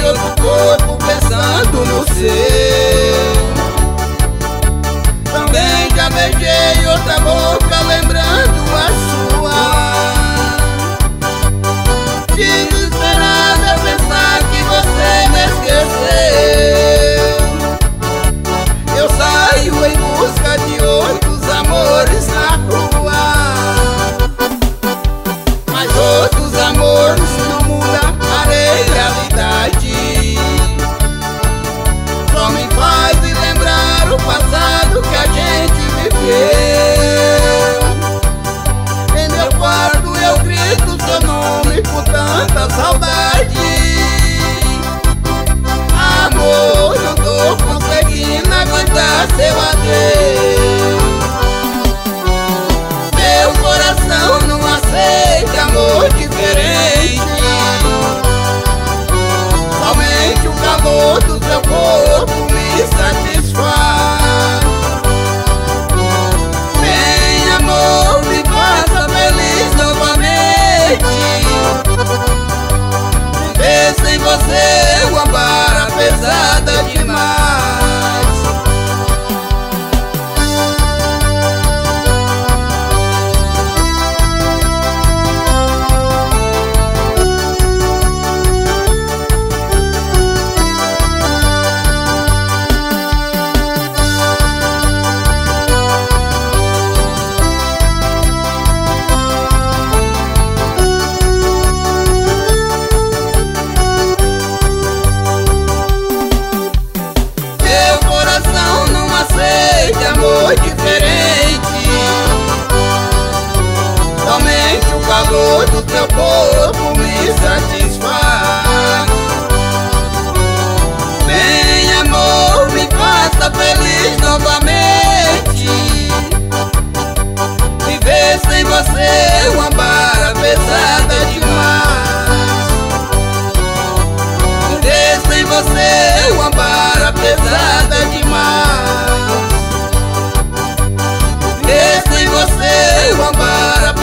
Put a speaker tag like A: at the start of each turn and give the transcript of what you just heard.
A: outro corpo pensando no seu. Também já beijei outra boca lembrando a sua. Desesperada pensar que você me esqueceu. Eu saio em busca de outros amores na rua, mas outros amores não mudam a realidade. Só me faz lembrar o passado que a gente viveu. Em meu quarto eu grito seu nome com tanta saudade. Amor, não tô conseguindo aguentar seu adeus. Meu coração não aceita amor diferente. Somente o calor do seu corpo me satisfaz. Vem amor, me faça feliz novamente. Viver sem você uma barra pesada demais. Amor diferente. Somente o calor do teu corpo me satisfaz. Vem amor, me faça feliz novamente. Viver sem você uma barra pesada demais. Viver sem você uma barra pesada demais. Sem você uma barra